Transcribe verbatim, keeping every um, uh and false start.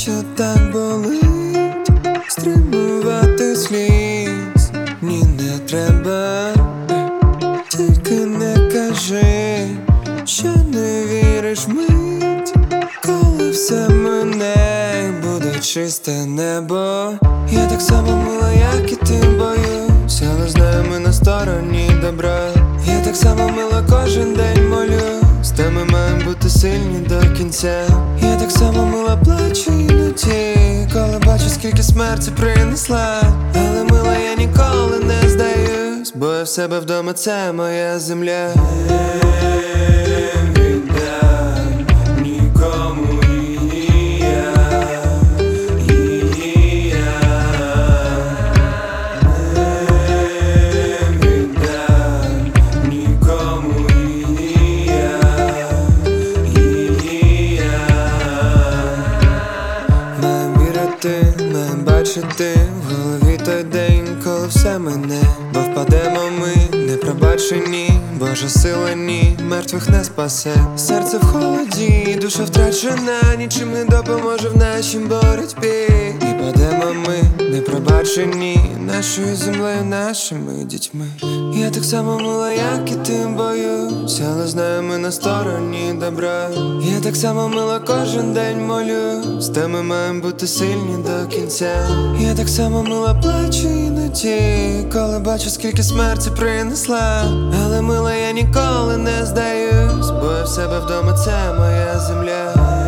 що так болить, стримувати сліз, ні, не треба. Тільки не кажи, що не віриш мить, коли все мине, буде чисте небо. Я так само мила, як і ти, боюсь, але знаю, ми на стороні добра. Я так само мила, кожен день молюсь, та ми маємо бути сильні до кінця. Я так само мила, плачу іноді, коли бачу, скільки смерті принесла. Але мила, я ніколи не здаюсь, бо я в себе вдома, це моя земля. Маєм бачити в голові той день, коли все мине, бо впадемо ми непробачені, Божа сила ні, мертвих не спасе. Серце в холоді, душа втрачена, нічим не допоможе в нашій боротьбі. І падемо ми непробачені, нашою землею, нашими дітьми. Я так само мила, як і ти, боюсь, але знаю, ми на стороні добра. Я так само мила, кожен день молюсь, та ми маємо бути сильні до кінця. Я так само мила, плачу іноді, коли бачу, скільки смерті принесла. Але мила, я ніколи не здаюсь, бо я в себе вдома, це моя земля.